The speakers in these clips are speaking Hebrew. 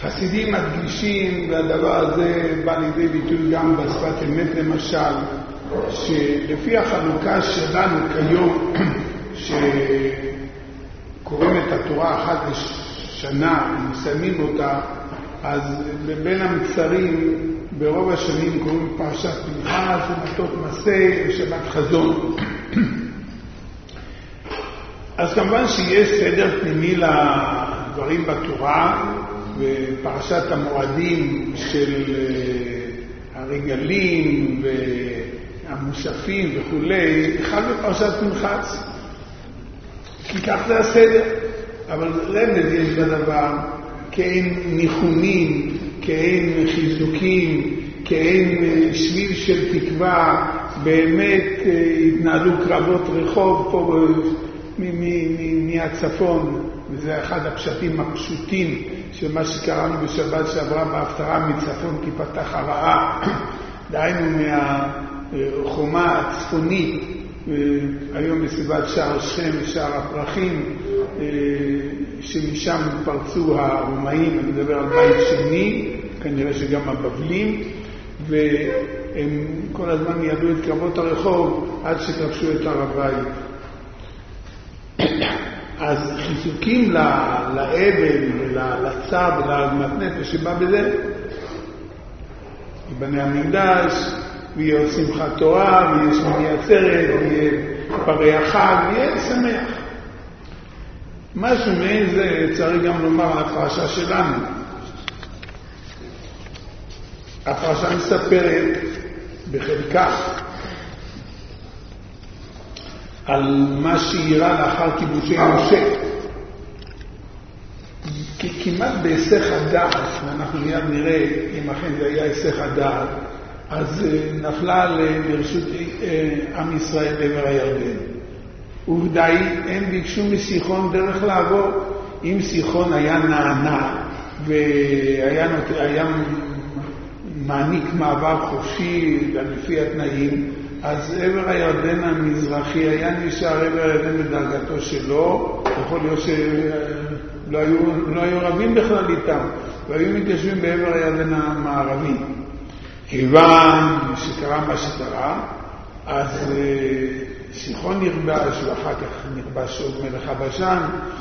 חסידים מדגישים, והדבר הזה בא לידי ביטוי גם בשפת אמת למשל, שלפי החלוקה שלנו כיום, שקוראים את התורה אחת לשנה ומסיימים אותה, אז בין המצרים ברוב השנים קוראים פרשת פנחס ומטות מסע ושבת חזון. אז כמובן שיש סדר פנימי לדברים בתורה, ופרשת המועדים של הרגלים והמוספים וכולי, אחד בפרשת פנחס, כי כך זה הסדר. אבל רמז יש בדבר, כאין ניחומים, כאין חיזוקים, כאין שביל של תקווה, באמת התנהלו קרבות רחוב פה מהצפון, וזה אחד הפשטים הפשוטים של מה שקראנו בשבת שעברה בהפטרה, מצפון תיפתח הרעה, דהיינו מהחומה הצפונית, היום בסביבת שער שכם ושער הפרחים, שמשם פרצו הרומאים, אני מדבר על בית שני, כנראה שגם הבבלים, והם כל הזמן ידעו את קרבות הרחוב עד שכבשו את הר הבית. אז חיזוקים לאבן ולצב ולמתנפש שבא בזה, יבנה המקדש, ויהיה שמחת תורה, ויהיה שמיני עצרת, ויהיה פרי החג, ויהיה שמח. משהו מאיזה צריך גם לומר על הפרשה שלנו. הפרשה מספרת בחלקה על מה שאירע לאחר כיבושי משה. כמעט בהיסח הדעת, ואנחנו מיד נראה אם אכן זה היה היסח הדעת, אז נפלה לרשות עם ישראל בעבר הירדן. ובדי הם ביקשו מסיחון דרך לעבור. אם סיחון היה נענה והיה מעניק מעבר חופשי לפי התנאים, אז עבר הירדן המזרחי היה נשאר עבר הירדן בדרגתו שלו. יכול להיות שלא היו רבים בכלל איתם, והיו מתיישבים בעבר הירדן המערבי. כיוון שקרה מה שקרה, אז סיחון נכבש, ואחר כך נכבש עוד מלך הבשן,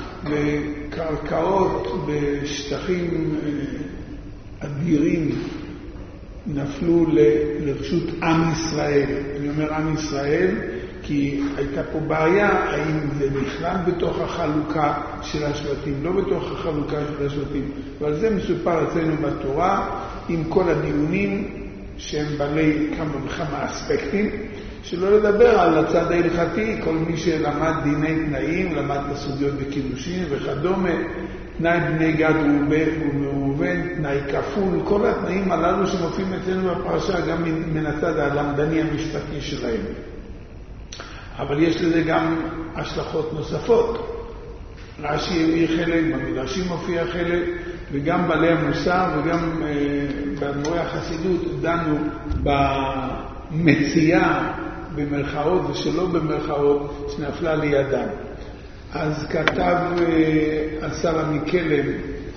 וקרקעות בשטחים אדירים נפלו לרשות עם ישראל. אני אומר עם ישראל כי הייתה פה בעיה, האם זה נכלל בתוך החלוקה של השבטים, לא בתוך החלוקה של השבטים. ועל זה מסופר אצלנו בתורה עם כל הדיונים שהם בעלי כמה וכמה אספקטים, שלא לדבר על הצד ההלכתי, כל מי שלמד דיני תנאים, למד את הסוגיות בקידושין וכדומה, תנאי בני גד וראובן, תנאי כפול, כל התנאים הללו שמופיעים אצלנו בפרשה גם מן הצד הלמדני המשפטי שלהם. אבל יש לזה גם השלכות נוספות. רש"י הביא חלק, במדרשים מופיע חלק, וגם בעלי המוסר וגם במורי החסידות דנו במציאה במרכאות ושלא במרכאות שנפלה לידם. אז כתב השר המקלם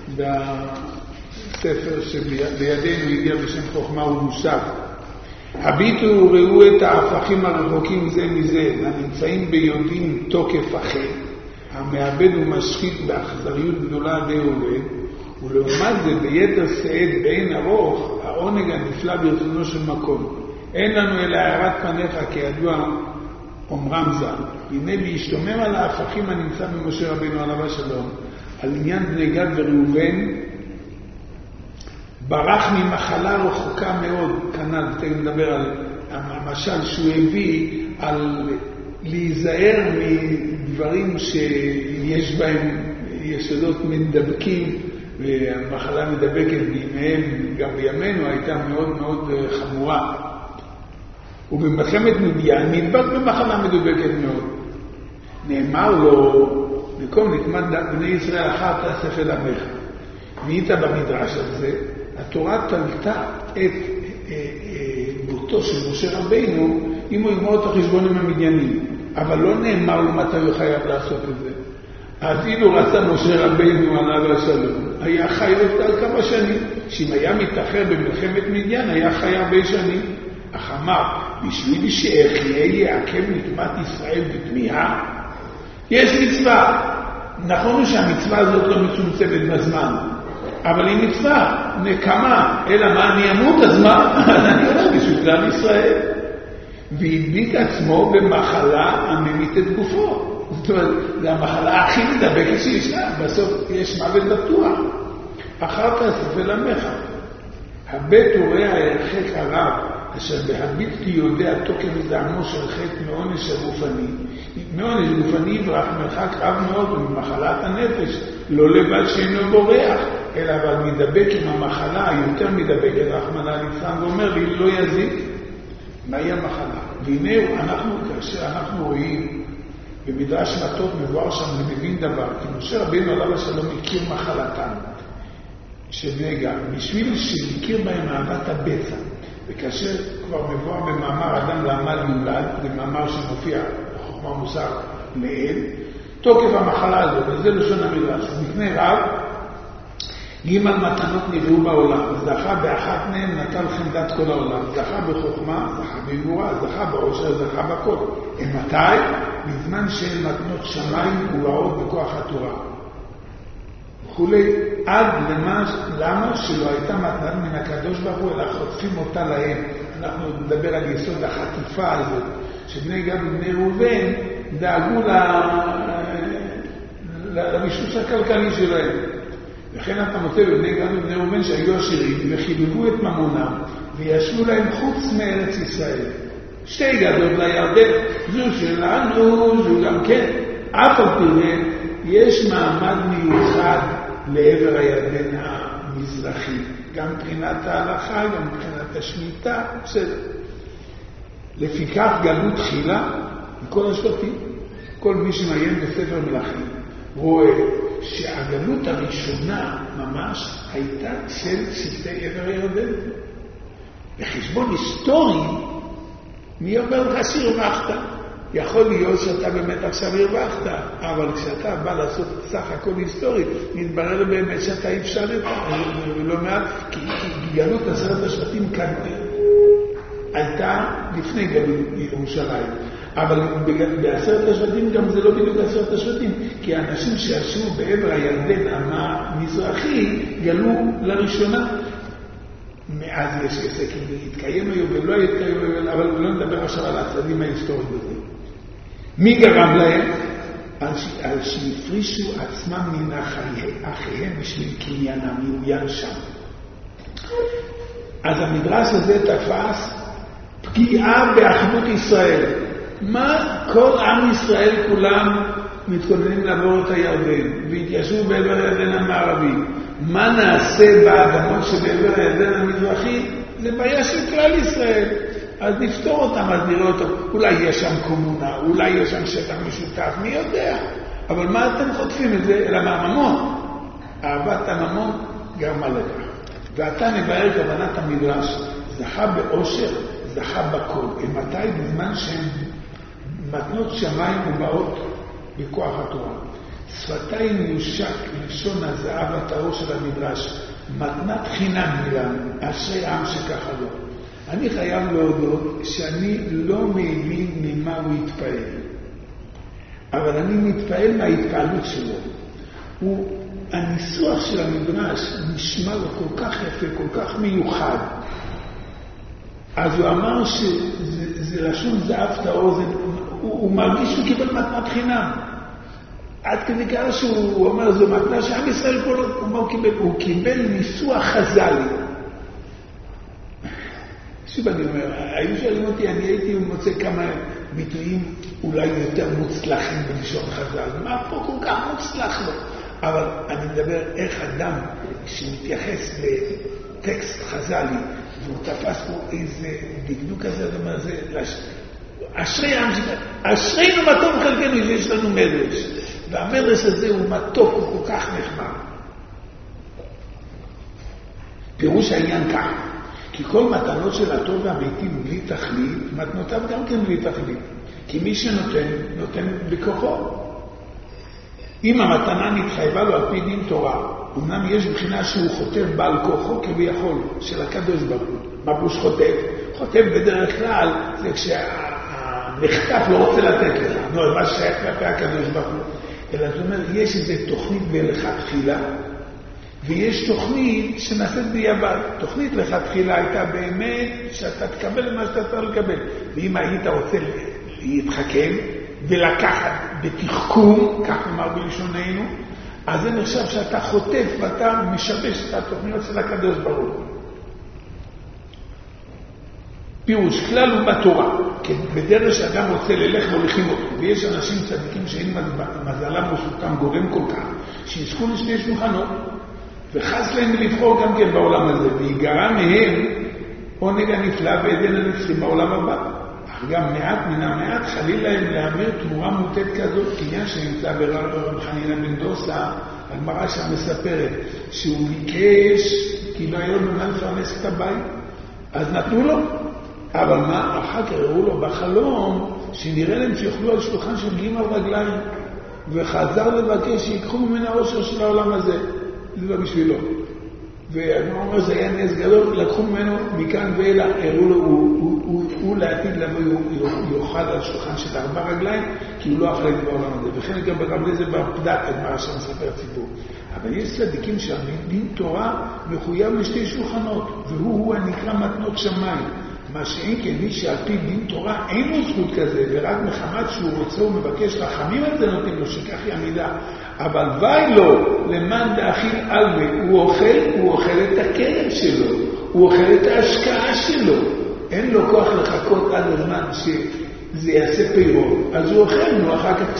בספר שבידינו הגיע בשם חוכמה ומוסר, הביטו וראו את ההפכים הרחוקים זה מזה, הנמצאים ביודעים תוקף אחר, המאבד ומשחית באכזריות גדולה די עובד, ולעומת זה ביתר שאת באין ארוך העונג הנפלא ברצונו של מקום. אין לנו אלא הערת פניך כידוע אומרם ז"ל. הנה להשתומם על ההפכים הנמצא במשה רבינו עליו השלום, על עניין בני גד וראובן, ברח ממחלה רחוקה מאוד, כנ"ל, תכף נדבר על המשל שהוא הביא, על להיזהר מדברים שיש בהם יסודות מדבקים, והמחלה מדבקת בימיהם, גם בימינו הייתה מאוד מאוד חמורה. ובמלחמת מדיין נדבק במחלה מדבקת מאוד. נאמר לו, במקום נתמת בני ישראל אחר תאסף אל עמך. והיית במדרש הזה, התורה תלתה את בוטו של משה רבינו, אם הוא יגמור את החשבון עם המדיינים. אבל לא נאמר לו מתי הוא חייב לעשות את זה. אז אילו רצה משה רבינו עליו השלום, היה חי על כמה שנים. שאם היה מתאחר במלחמת מדיין, היה חי הרבה שנים. אך אמר, בשביל שאחיה יעכב נקמת ישראל בתמיהה, יש מצווה. נכון שהמצווה הזאת לא מצומצמת בזמן, אבל היא מצווה, נקמה, אלא מה אני אמות, אז מה? אז אני אומר בשביל כלל ישראל. והדביק עצמו במחלה הממית את גופו. זאת אומרת, זו המחלה הכי מדבקת שישנה, בסוף יש מוות בטוח. אחר כך ספל עמך. הבט וראה הירחק הרב, אשר בהביט כי יודע תוקף זעמו של חטא מעונש הגופני. מעונש גופני יברח מרחק רב מאוד ממחלת הנפש, לא לבד שאינו בורח, אלא אבל מדבק עם המחלה היותר מדבקת, רחמנא ליצלן, ואומר לי, לא יזיק. מהי המחלה? והנה כאשר אנחנו רואים במדרש מטות מבואר שם ומבין דבר, כי משה רבינו עליו השלום הכיר מחלתם של נגע, בשביל שהכיר בהם אהבת הבצע, וכאשר כבר מבואר במאמר אדם לעמל יולד, זה מאמר שמופיע בחוכמה ומוסר לאל, תוקף המחלה הזאת, וזה לשון המדרש, מפני רב, ג' מתנות נראו בעולם, זכה באחת מהם נטל חמדת כל העולם, זכה בחוכמה, זכה בגבורה, זכה בעושר, זכה בכל. מתי? בזמן שהן מתנות שמיים ובאות בכוח התורה. וכולי, עד למה שלא הייתה מתנת מן הקדוש ברוך הוא, אלא חוטפים אותה להם. אנחנו נדבר על יסוד החטיפה הזאת, שבני גד ובני ראובן דאגו למישוש הכלכלי שלהם. לכן אתה מוצא בבני גד ובני ראובן שהיו עשירים וחיבבו את ממונם וישבו להם חוץ מארץ ישראל. שתי גדות לירדן, זו שלנו, זו גם כן. אף על פי יש מעמד מיוחד לעבר הירדן המזרחי, גם מבחינת ההלכה, גם מבחינת השמיטה, בסדר. לפיכך גלו תחילה מכל השבטים. כל מי שמעיין בספר מלכים רואה שהגלות הראשונה ממש הייתה של שבטי עבר הירדן. בחשבון היסטורי, מי אומר לך שהרווחת? יכול להיות שאתה באמת עכשיו הרווחת, אבל כשאתה בא לעשות סך הכל היסטורי, מתברר באמת שאתה אפשרת, ולא מעט, כי גלות 10 השבטים כאן הייתה לפני גלות ירושלים. אבל ב10 השבטים גם זה לא בדיוק 10 השבטים, כי האנשים שישבו בעבר הירדן המזרחי גלו לראשונה. מאז יש עסק אם יתקיים היום ולא יתקיים היום, אבל לא נדבר עכשיו על הצדדים ההיסטוריים בזה. מי גרם להם? על שהפרישו עצמם מן אחיהם בשביל קניינם, יאוין שם. אז המדרש הזה תפס פגיעה באחדות ישראל. מה כל עם ישראל כולם מתכוננים לעבור את הירדן והתיישבו בעבר הירדן המערבי? מה נעשה באדמות שבעבר הירדן המזרחי? זה בעיה של כלל ישראל. אז נפתור אותם, אז נראה אותם. אולי יש שם קומונה, אולי יש שם שטח משותף, מי יודע? אבל מה אתם חוטפים את זה? אלא מהממון. אהבת הממון גרמה לכך. ואתה מבאר כוונת המדרש, זכה באושר, זכה בכל. מתי? בזמן שהן מתנות שמיים ובאות בכוח התורה. שפתיים יושק לשון הזהב הטהור של המדרש, מתנת חינם מילן, אשרי עם שככה לא. אני חייב להודות שאני לא מבין ממה הוא יתפעל, אבל אני מתפעל מההתפעלות שלו. הניסוח של המדרש נשמע לו כל כך יפה, כל כך מיוחד. אז הוא אמר שזה לשון זהב טהור, הוא מרגיש שהוא קיבל מתנת חינם. עד כדי כך שהוא אומר, זו מתנה שעם ישראל הוא קיבל ניסוח חז"לי. שוב אני אומר, היו שואלים אותי, אני הייתי מוצא כמה ביטויים אולי יותר מוצלחים בלשון חז"ל. מה פה כל כך מוצלח לו? אבל אני מדבר איך אדם שמתייחס לטקסט חז"לי, והוא תפס פה איזה דקדוק כזה, זאת אומרת, אשרינו מה טוב חלקנו, יש לנו מדרש. והמדרש הזה הוא מתוק, הוא כל כך נחמד. פירוש העניין כך, כי כל מתנות של הטוב והמיטיב בלי תכלית, מתנותיו גם כן בלי תכלית. כי מי שנותן, נותן בכוחו. אם המתנה נתחייבה לו על פי דין תורה, אמנם יש בחינה שהוא חוטב בעל כוחו כביכול של הקדוש ברוך הוא. מה פירוש חוטב? חוטב בדרך כלל זה כשהנחטף לא רוצה לתת לך. מה ששייך כלפי הקדוש ברוך הוא. אלא זאת אומרת, יש איזו תוכנית בלכתחילה, ויש תוכנית שנעשית ביבד. תוכנית לכתחילה הייתה באמת שאתה תקבל מה שאתה צריך לקבל. ואם היית רוצה להתחכם ולקחת בתחכום, כך נאמר בלשוננו, אז זה נחשב שאתה חוטף ואתה משבש את התוכניות של הקדוש ברוך הוא. פירוש, כלל הוא בתורה, כי בדרך שאדם רוצה ללך מוליכים אותו, ויש אנשים צדיקים שאין מזלם או סוכם גורם כל כך, שיזכו לשני שולחנות, וחס להם לבחור גם כן בעולם הזה, ויגרע מהם עונג הנפלא ועדן הנצחים בעולם הבא. אך גם מעט מן המעט חליל להם להמיר תמורה מוטט כזאת, עניין שנמצא ברב חנינא בן דוסה, הגמרא שם מספרת, שהוא ביקש, כי לא היה לו מה לפרנס את הבית, אז נתנו לו. אבל מה? אחר כך הראו לו בחלום שנראה להם שיוכלו על שולחן שמגיעים על רגליים, וחזר לבקש שיקחו ממנה העושר של העולם הזה. זה לא בשבילו. ואני אומר, זה היה נס גדול, לקחו ממנו מכאן ואלה, הראו לו, הוא לעתיד לבוא, יאכל על שולחן של 4 רגליים, כי הוא לא אכל את בעולם הזה. וכן גם ברב לזה בפדת, הגמרא שם מספר ציבור. אבל יש צדיקים שהדין תורה מחויב לשתי שולחנות, והוא הנקרא מתנות שמיים. מה שאין כן, מי שעל פי דין תורה אין לו זכות כזה, ורק מחמת שהוא רוצה ומבקש רחמים על זה נותנים לו שכך ימידה. אבל ואי לו למען דאכיל אלמה, הוא אוכל את הקרן שלו, הוא אוכל את ההשקעה שלו. אין לו כוח לחכות עד הזמן שזה יעשה פירות. אז הוא אוכל, אחר כך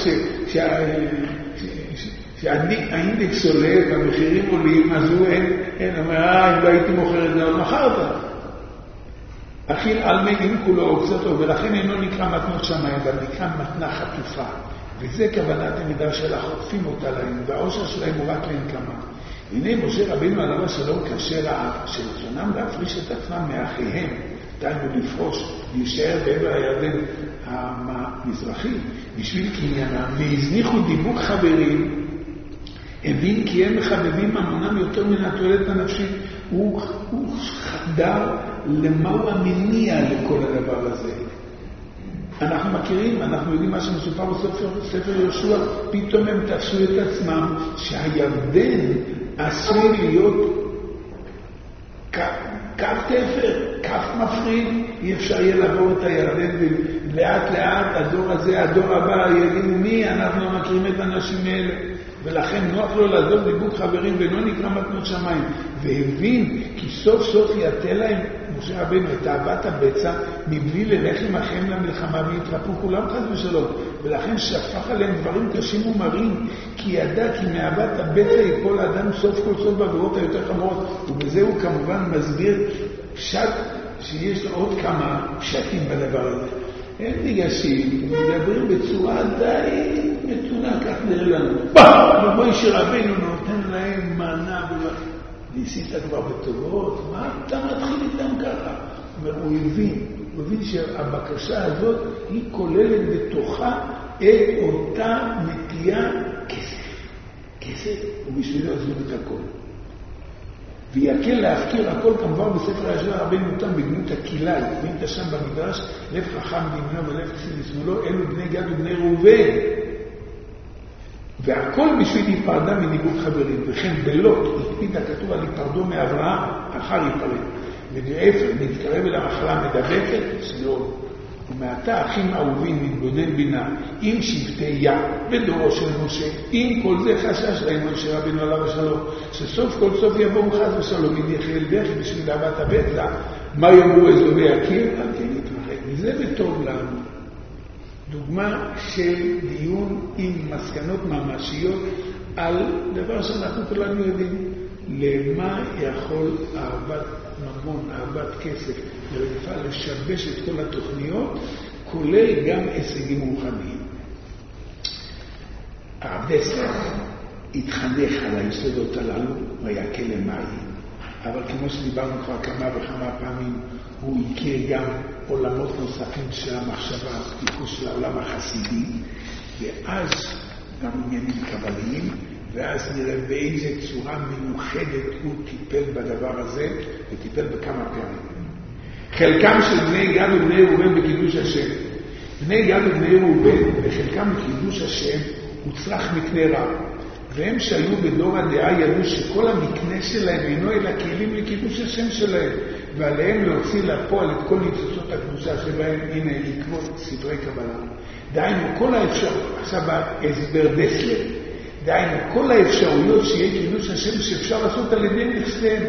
שהאינדקס עולה והמחירים עולים, אז הוא אומר, אם לא הייתי מוכר את זה, עוד מחרת. אכיל אלמה אם כולו אוקזתו, ולכן אינו נקרא מתנות שמיים, אבל נקרא מתנה חטופה. וזה כוונת המידה שלה, חוטפים אותה להם, והעושר שלהם הוא רק לנקמה. הנה משה רבינו עליו השלום כאשר שרצונם להפריש את עצמם מאחיהם, דהיינו לפרוש, להישאר בעבר הירדן המזרחי, בשביל קניינם, והזניחו דיבוק חברים, הבין כי הם מחבבים ממונם יותר מן התועלת הנפשית. הוא חדר למהו המניע לכל הדבר הזה. אנחנו מכירים, אנחנו יודעים מה שמסופר בספר יהושע, פתאום הם תפסו את עצמם שהירדן עשוי להיות קו תפר, כף מפריד, אי אפשר יהיה לעבור את הירדן, ולאט לאט הדור הזה, הדור הבא, יגידו מי, אנחנו לא מכירים את האנשים האלה. ולכן נוח לו לעזוב דיבוק חברים ולא נקרא מתנות שמיים. והבין כי סוף סוף יתה להם משה רבינו את אהבת הבצע מבלי ללך עם אחיהם למלחמה והתרפו כולם חס ושלום. ולכן שפך עליהם דברים קשים ומרים, כי ידע כי מאהבת הבצע ייפול האדם סוף כל סוף בעבירות היותר חמורות. ובזה הוא כמובן מסביר פשט שיש לו עוד כמה פשטים בדבר הזה. הם ניגשים, מדברים בצורה די מתונה, כך נראה לנו. ובואי שרבינו נותן להם מענה, ניסית כבר בטובות, מה אתה מתחיל איתם ככה? הוא הבין שהבקשה הזאת היא כוללת בתוכה את אותה נטייה כסף. כסף הוא בשבילו עזוב את הכל. ויקל להפקיר הכל כמובן בספר הישר רבינו אותם בגנות הקהילה, ואם שם במדרש, לב חכם בימינו ולב חסיד לשמאלו, אלו בני גד ובני ראובן. והכל בשביל להיפרדה מדיבוק חברים, וכן בלוט הקפיד הכתוב על היפרדו מאברהם, אחר היפרד. ובאפר נתקרב אל המחלה מדבקת, סלול. ומעתה אחים אהובים מתבונן בינה, עם שבטי ים ודורו של משה, עם כל זה חשש להם משה רבינו עליו השלום, שסוף כל סוף יבואו חס ושלום, אם יחל דרך בשביל אהבת הבצע, מה יאמרו אזובי יקיר? אל כן יתרחק. וזה בטוב לנו. דוגמה של דיון עם מסקנות ממשיות על דבר שאנחנו כולנו יודעים. למה יכול אהבת ממון, אהבת כסף, לרדיפה לשבש את כל התוכניות, כולל גם הישגים רוחניים. הרב דסלר התחנך על היסודות הללו, ויקל למים. אבל כמו שדיברנו כבר כמה וכמה פעמים, הוא הכיר גם עולמות נוספים של המחשבה, פתיחוש של העולם החסידי, ואז גם עניינים קבליים, ואז נראה באיזה צורה מיוחדת הוא טיפל בדבר הזה, וטיפל בכמה פעמים. חלקם של בני גד ובני ראובן בקידוש השם. בני גד ובני ראובן, וחלקם בקידוש השם, הוצלח מקנה רב. והם שהיו בדור הדעה ידעו שכל המקנה שלהם אינו אלא כלים לקידוש השם שלהם, ועליהם להוציא לפועל את כל ניצוצות הקדושה שבהם, הנה, לקרוא ספרי קבלה. דהיינו, כל האפשרויות, עכשיו ההסבר דסלר, דהיינו, כל האפשרויות שיהיה קידוש השם שאפשר לעשות על ידי נכסיהם.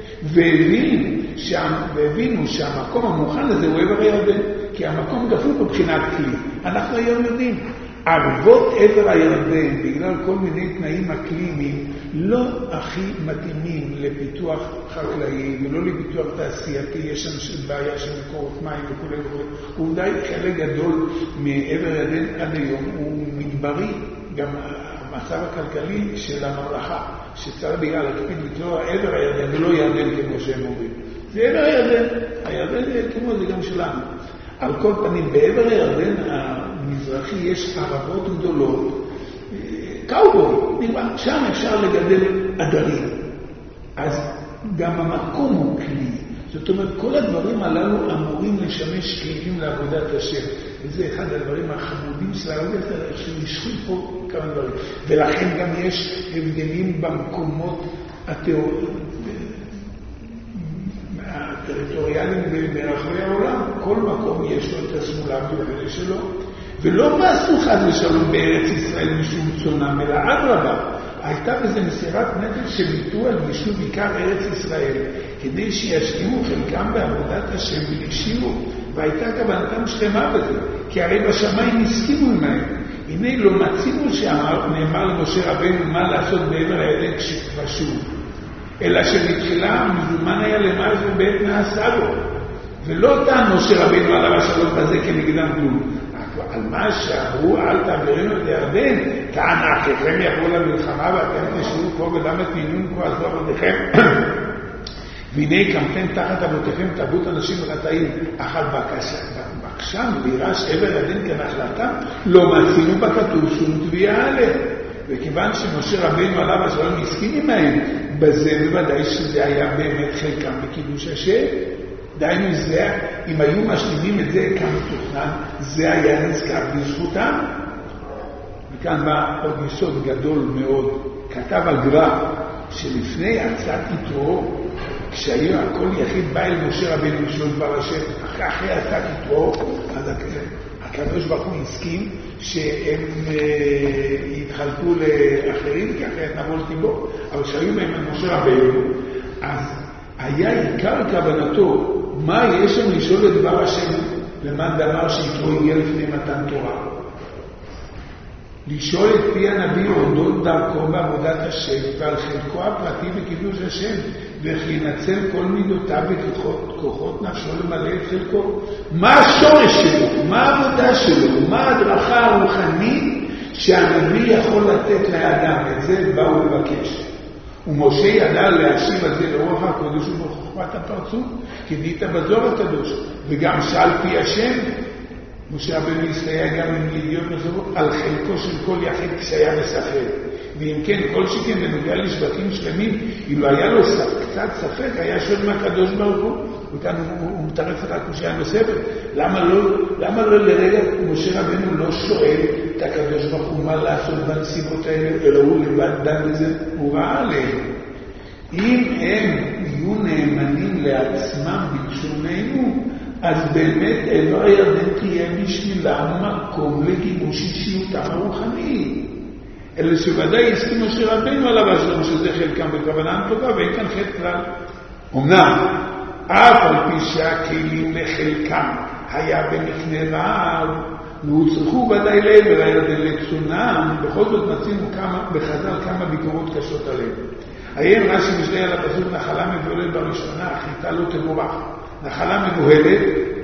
והבינו שהמקום המוכן הזה הוא עבר הירדן, כי המקום גפור בבחינת כלי. אנחנו היום יודעים, ערבות עבר הירדן, בגלל כל מיני תנאים אקלימיים, לא הכי מתאימים לפיתוח חקלאי ולא לפיתוח תעשייתי. יש שם בעיה של מקורות מים וכו' וכו'. עובדה, חלק גדול מעבר הירדן עד היום הוא מדברי, גם המצב הכלכלי של הממלכה, שצריך בגלל להקפיד לקרוא עבר הירדן ולא ירדן כמו שהם אומרים. זה עבר הירדן, הירדן כמו זה גם שלנו. על כל פנים, בעבר הירדן המזרחי יש ערבות גדולות, קאובוי, שם אפשר לגדל עדרים. אז גם המקום הוא כלי. זאת אומרת, כל הדברים הללו אמורים לשמש כלים לעבודת השם. וזה אחד הדברים החמודים של העבודת השם, שנשחו פה כמה דברים. ולכן גם יש הבדלים במקומות הטריטוריאליים ברחבי העולם. כל מקום יש לו את הסמולה והבדל שלו. ולא מעשו חד ושלום בארץ ישראל משום צונם, אלא אדרבה. הייתה בזה מסירת נפש שביטו על יישוב עיקר ארץ ישראל, כדי שישקיעו חלקם בעבודת השם ולגשימו, והייתה כוונתם שלמה בזה, כי הרי בשמיים הסכימו עמהם. הנה לא מצינו שנאמר למשה רבנו מה לעשות בעבר הירדן כשכבשו, אלא שבתחילה מזומן היה למעלה ובעת נעשה בו, ולא טען משה רבנו עליו השלום בזה כנגדם כלום. על מה שאמרו, אל תעבירנו את ירדן, כאן אחיכם יבואו למלחמה ואתם תשאו פה ולמה תהינו פה עזבו עבודכם. והנה קמתם תחת אבותיכם תרבות אנשים וחטאים, אכל בקשם וירש עבר ירדן כנחלתם, לא מצינו בכתוב שום תביעה עליהם. וכיוון שמשה רבנו עליו השלום הסכים עמהם, בזה בוודאי שזה היה באמת חלקם בקידוש השם. דהיינו זה, אם היו משלימים את זה כמתוכנן, זה היה נזכר בזכותם. וכאן בא עוד יסוד גדול מאוד, כתב על גר"א, שלפני הצעת יתרו, כשהיה הכל יחיד בא אל משה רבנו לשאול דבר השם, אחרי הצעת יתרו, אז הקדוש ברוך הוא הסכים שהם יתחלקו לאחרים, כי אחרת נבוא לטיבור, אבל כשהיו מהם על משה רבנו, אז היה עיקר כוונתו, מה יש שם לשאול את דבר השם למען דבר שיתרו הגיע לפני מתן תורה? לשאול את פי הנביא אודות דרכו בעבודת השם ועל חלקו הפרטי בקידוש השם, וכי ינצל כל מידותיו וכוחות נפשו למלא את חלקו. מה השורש שלו? מה העבודה שלו? מה ההדרכה הרוחנית שהנביא יכול לתת לאדם? את זה באו לבקש. ומשה ידע להשיב על זה לרוח הקודש ובחוכמת הפרצוף, כדית בזוהר הקדוש, וגם שאל פי השם, משה רבנו הסתייע גם עם ידיעות נוספות על חלקו של כל יחיד כשהיה בספק. ואם כן, כל שכן בנוגע לשבטים שלמים, אילו היה לו קצת ספק, היה שואל מהקדוש ברוך הוא, וכאן הוא מטרף את הקושיה הנוספת. למה לא לרגע משה רבנו לא שואל את הקדוש ברוך הוא מה לעשות בנסיבות האלה, אלא הוא לבד דן בזה, הוא ראה עליהם. אם הם יהיו נאמנים לעצמם בלשוננו, אז באמת עבר הירדן תהיה בשבילם מקום לגיבוש אישיותם הרוחנית. אלה שוודאי הסכים משה רבנו עליו השלום שזה חלקם בכוונה טובה, ואין כאן חטא כלל. אמנם, אף על פי שהכלים לחלקם היה במקנה רב, והוצרכו ודאי לעבר הירדן לצונם, בכל זאת מצינו בחז"ל כמה ביקורות קשות עליהם. עיין רש"י משלי על הפסוק נחלה מבוהלת בראשונה, חיטה לא תבורך. נחלה מבוהלת,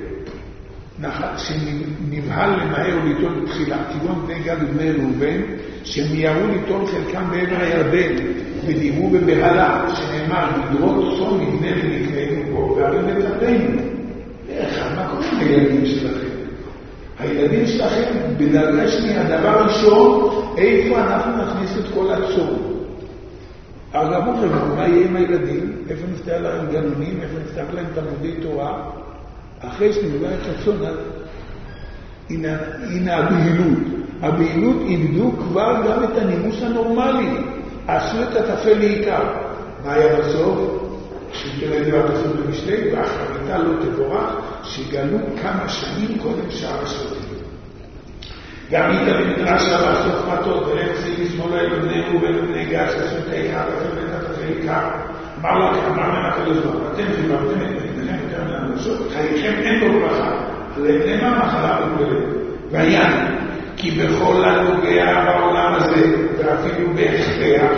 שנבהל למהר וליטול בתחילה, כגון בני גד ובני ראובן, שמיהרו ליטול חלקם בעבר הירדן, ודיברו בבהלה, שנאמר, מדרות צאן נבנה למקוונו פה, והרים לבתינו. מה קורה עם הילדים שלכם? הילדים שלכם, בדרגה שנייה, הדבר ראשון, איפה אנחנו נכניס את כל הצום? הרב אומר, מה יהיה עם הילדים? איפה נפתח להם גנונים? איפה נפתח להם תלמודי תורה? אחרי שנבנה את הצום, הנה הבהילות. הבהילות איבדו כבר גם את הנימוס הנורמלי. עשו את התפל לעיקר. מה היה בסוף? שתראה דבר בסוף במשלי, והחריטה לא תבורך, שגלו כמה שנים קודם שער השבטים. גם איתה במדרש רבה סוף מטות, ולהם צי לשמאלו אל בני ראובן ובני גד, שעשו את העיקר, ועשו את התפל לעיקר. אמר להם הקדוש ברוך הוא, אתם חיברתם את בניכם יותר מהנפשות, חייכם אין בו ברכה, למה מחלה מוגבלת? והיה, כי בכל הנוגע בעולם הזה, ואפילו בהכרח,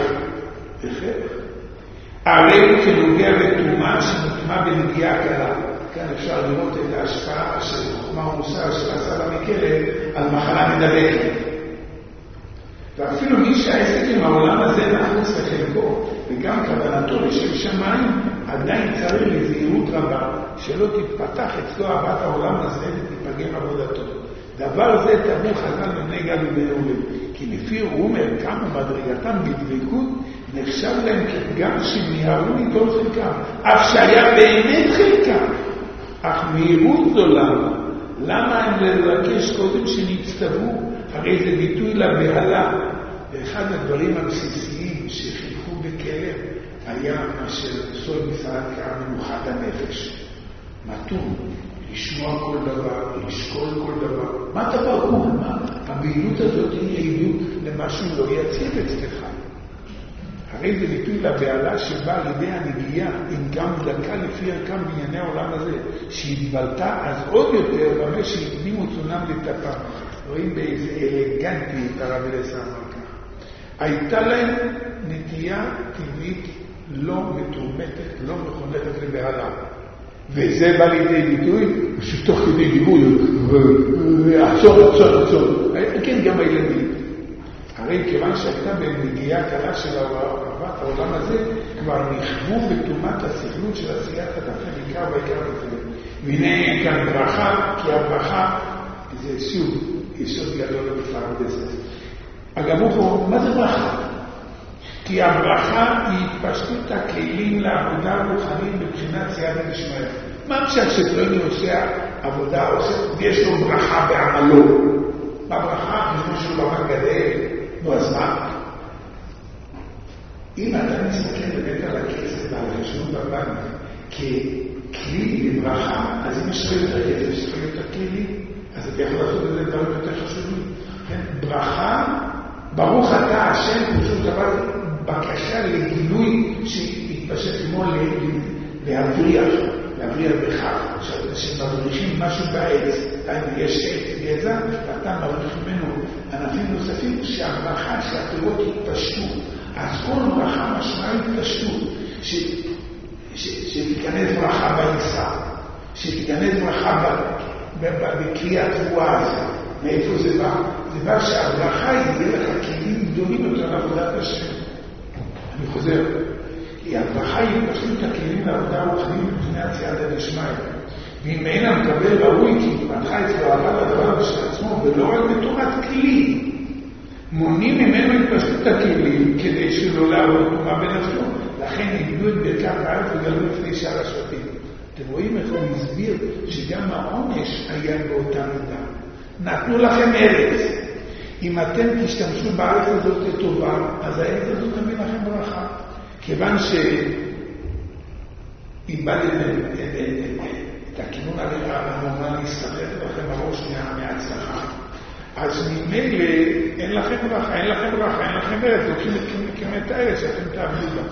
הרי הוא כנוגע בתרומה שנטמע בנגיעה קלה. כאן אפשר לראות את ההשפעה של חוכמה ומוסר שעשה במקרה על מחלה מדבקת. ואפילו מי שהעסק עם העולם הזה נחוץ לחלקו, וגם כוונתו לשם שמיים, עדיין צריך לזהירות רבה, שלא תתפתח אצלו אהבת העולם הזה ותיפגם עבודתו. דבר זה תמו חז"ל בבני גד ובני ראובן, כי לפי רומר כמה מדרגתם בדבקות נחשב להם כפגם שמיהרו ליטול חלקם, אף שהיה באמת חלקם, אך מהירות גדולה. למה הם לבקש קודם שנצטוו? הרי זה ביטוי לבהלה. ואחד הדברים הבסיסיים שחינכו בכלב היה מה שסוד ישראל קרא מנוחת הנפש. מתון, לשמוע כל דבר, לשקול כל דבר. מה דבר הוא? הבהילות הזאת היא עדות למשהו לא יציב אצלך. הרי זה ביטוי לבהלה שבא לידי הנגיעה עם גם דקה לפי ערכם בענייני העולם הזה, שהתבלטה אז עוד יותר במה שהקדימו צונם לטפה. רואים באיזה אלגנטיות הרב אליעזר אמר כך. הייתה להם נטייה טבעית לא מתורמתת, לא מכונתת לבהלה. וזה בא לידי ביטוי, שתוך כדי דיבור, עצור. כן, גם הילדים. הרי כיוון שהייתה בנגיעה קלה של אהבת העולם הזה, כבר נכבו בתומת הסכלות של עשיית התפל עיקר בעיקר בתפל. והנה כאן ברכה, כי הברכה זה שוב יסוד גדול בפעם דסס. אגב הוא, מה זה ברכה? כי הברכה היא התפשטות הכלים לעבודה רוחנית מבחינת סייעתא דשמיא. מה פשט שפלוני עושה עבודה, יש לו ברכה בעמלו. מה ברכה? כמו שהוא ברכה גדל. נו, אז מה? אם אתה מסתכל באמת על הכסף ועל חשבון בבנק ככלי לברכה, אז אם יש לך יותר כסף, יש לך יותר כלי, אז אתה יכול לעשות את זה דברים יותר חשובים. ברכה, ברוך אתה השם, פשוט דבר בקשה לגילוי שהתפשט כמו להבריח בכך, שמבריחים משהו בעץ, יש עץ גזע, ואתה מבריח ממנו ענפים נוספים, שהברכה, שהפירות יתפשטו. אז כל ברכה משמעה התפשטות, שתיכנס ברכה בעיסה, שתיכנס ברכה בקריאת תבואה הזה. מאיפה זה בא? זה בא שהברכה יהיה לך כלים גדולים יותר לעבודת השם. אני חוזר. כי הברכה היא פשוט הכלים לעבודה רוחנית מבחינת סייעתא דשמיא. ואם אין המקבל ראוי, כי התפתחה אצלו אהבה לדבר בשביל עצמו, ולא רק בתורת כלי, מונים ממנו התפשטות הכלים כדי שלא לעבוד תרומה בנפשו. לכן איבדו את ברכת הארץ וגלו לפני שאר השבטים. אתם רואים איך הוא הסביר שגם העונש היה באותה מידה. נתנו לכם ארץ. אם אתם תשתמשו בארץ הזאת לטובה, אז הארץ הזאת תביא לכם ברכה. כיוון שאיבדתם את הכינון הנורמלי, סחרתם לכם הראש מההצלחה. אז ממילא אין לכם ברכה, אין לכם ארץ, לוקחים את הארץ שאתם תעבדו בה.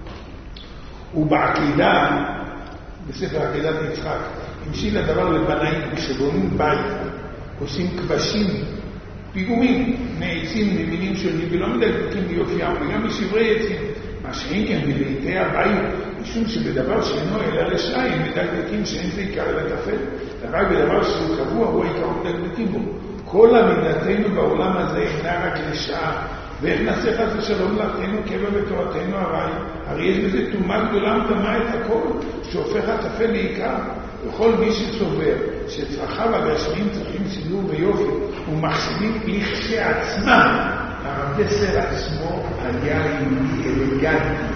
ובעקידה, בספר עקידת יצחק, המשיל הדבר לבנאים, כשבונים בית, עושים כבשים, פיגומים, מעצים ממינים שונים, ולא מדלקים ביופיים, וגם משברי עצים. מה שאין כאן בביתי הבית, משום שבדבר שאינו אלא לשניים, מדלקים שאין זה עיקר אלא תפל. בדבר שהוא קבוע, הוא העיקר מדלקים בו. כל עמידתנו בעולם הזה אינה רק לשעה, ואיך נעשה חס ושלום לאחרינו קבע בתורתנו הרי. הרי יש בזה תרומה גדולה מטמאה את הכל, שהופך התפל לעיקר. וכל מי שסובר שצרכיו הגשמיים צריכים סידור ויופי, ומחשיבים לכשעצמם הרב דסלר עצמו היה יהודי אלגנטי.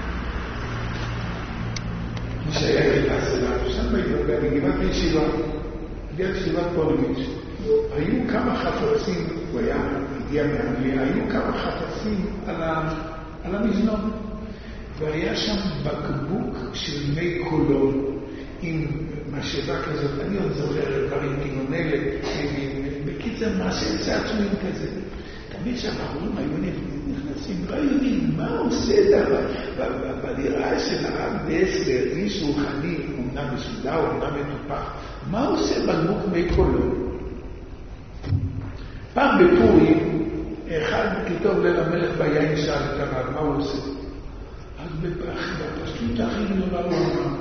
מי שהיה גלעד שם בגבעת הישיבה, ליד ישיבת פולוביץ', היו כמה חפצים, הוא היה הגיע מאנגליה, היו כמה חפצים על המזנון, והיה שם בקבוק של מי קולון עם משאבה כזאת, אני עוד זוכר דברים גינונלה, בקיצר מעשה צעצועים כזה. תמיד שהבחורים היו נכנסים, לא יודעים מה הוא עושה בדירה של הרב דסלר, איש רוחני, אומנם מסודר, אומנם מטופח, מה הוא עושה בקבוק מי קולון? פעם בפורים, אחד כתוב ליל המלך ביין שאל את הרב, מה הוא עושה? אז בפשטות הכי גדולה הוא אמר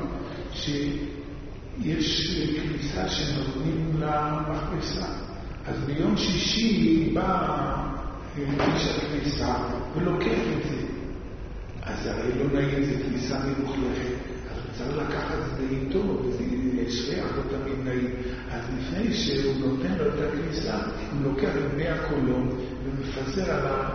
שיש כניסה שנותנים למכבסה. אז ביום שישי בא איש הכניסה ולוקח את זה. אז הרי לא נעים, זה כניסה מלוכלכת. אז הוא צריך לקחת את זה איתו, וזה שריח לא תמיד נעים. אז לפני שהוא נותן לו את הכניסה, הוא לוקח את מי הקולון ומפזר